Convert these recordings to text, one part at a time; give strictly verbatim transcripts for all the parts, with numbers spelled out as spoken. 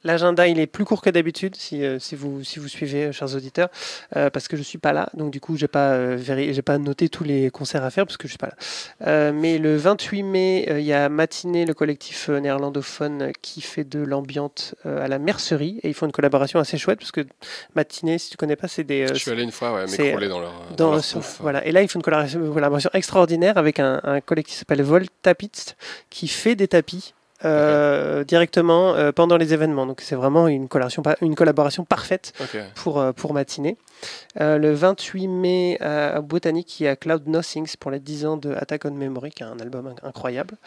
l'agenda il est plus court que d'habitude si, euh, si, vous, si vous suivez, euh, chers auditeurs, euh, parce que je suis pas là, donc du coup j'ai pas, euh, véri- j'ai pas noté tous les concerts à faire parce que je suis pas là. Euh, mais le vingt-huit mai, euh, il y a Matinée, le collectif euh, néerlandophone euh, qui fait de l'ambiante euh, à la Mercerie et ils font une collaboration assez chouette parce que Matinée, si tu connais pas, c'est des, euh, Je suis allé une fois, ouais, c'est m'écrouler dans leur, dans dans, leur sur- pouf. voilà. Et là, il faut une collaboration, une collaboration extraordinaire avec un, un collectif qui s'appelle Voltapitz qui fait des tapis Ok, euh, directement euh, pendant les événements. Donc c'est vraiment une collaboration, une collaboration parfaite ok. pour, euh, pour Matinée. Euh, le vingt-huit mai à Botanique, il y a Cloud Nothings pour les dix ans de Attack on Memory, qui est un album inc- incroyable.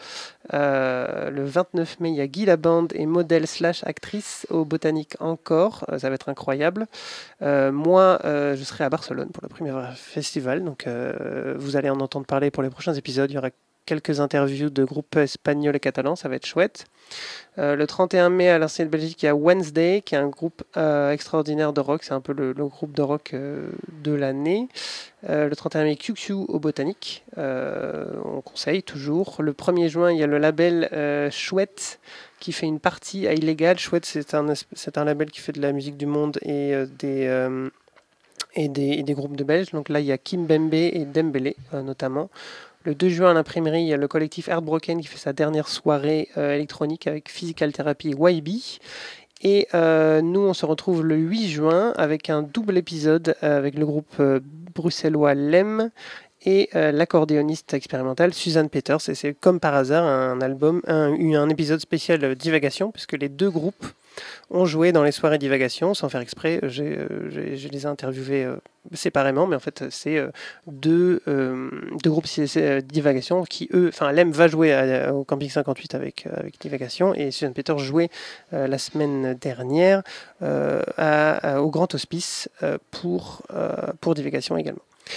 Euh, le vingt-neuf mai, il y a Guy Laband et modèle slash actrice au Botanique encore. Euh, ça va être incroyable. Euh, moi, euh, je serai à Barcelone pour le premier festival, donc euh, vous allez en entendre parler pour les prochains épisodes. Il y aura quelques interviews de groupes espagnols et catalans, ça va être chouette. Euh, le trente et un mai, à l'Arsenal de Belgique, il y a Wednesday, qui est un groupe euh, extraordinaire de rock. C'est un peu le, le groupe de rock euh, de l'année. Euh, le trente et un mai, Q Q au Botanique. Euh, on conseille toujours. Le premier juin, il y a le label euh, Chouette qui fait une partie à Illégal. Chouette, c'est un, c'est un label qui fait de la musique du monde et, euh, des, euh, et, des, et des groupes de Belges. Donc là, il y a Kim Bembe et Dembélé euh, notamment. Le deux juin à l'imprimerie, il y a le collectif Heartbroken qui fait sa dernière soirée euh, électronique avec Physical Therapy et Y B. Et euh, nous, on se retrouve le huit juin avec un double épisode euh, avec le groupe euh, bruxellois Lem et euh, l'accordéoniste expérimentale Suzanne Peters. Et c'est comme par hasard un album, un, un épisode spécial euh, divagation, puisque les deux groupes ont joué dans les soirées divagation sans faire exprès. J'ai, euh, j'ai- je les ai interviewés euh, séparément, mais en fait, c'est euh, deux, euh, deux groupes c'est- c'est, euh, divagation qui, eux, enfin, Lem va jouer à- au Camping cinquante-huit avec, euh, avec divagation et Suzanne Peters jouait euh, la semaine dernière euh, à- à- au Grand Hospice euh, pour, euh, pour divagation également.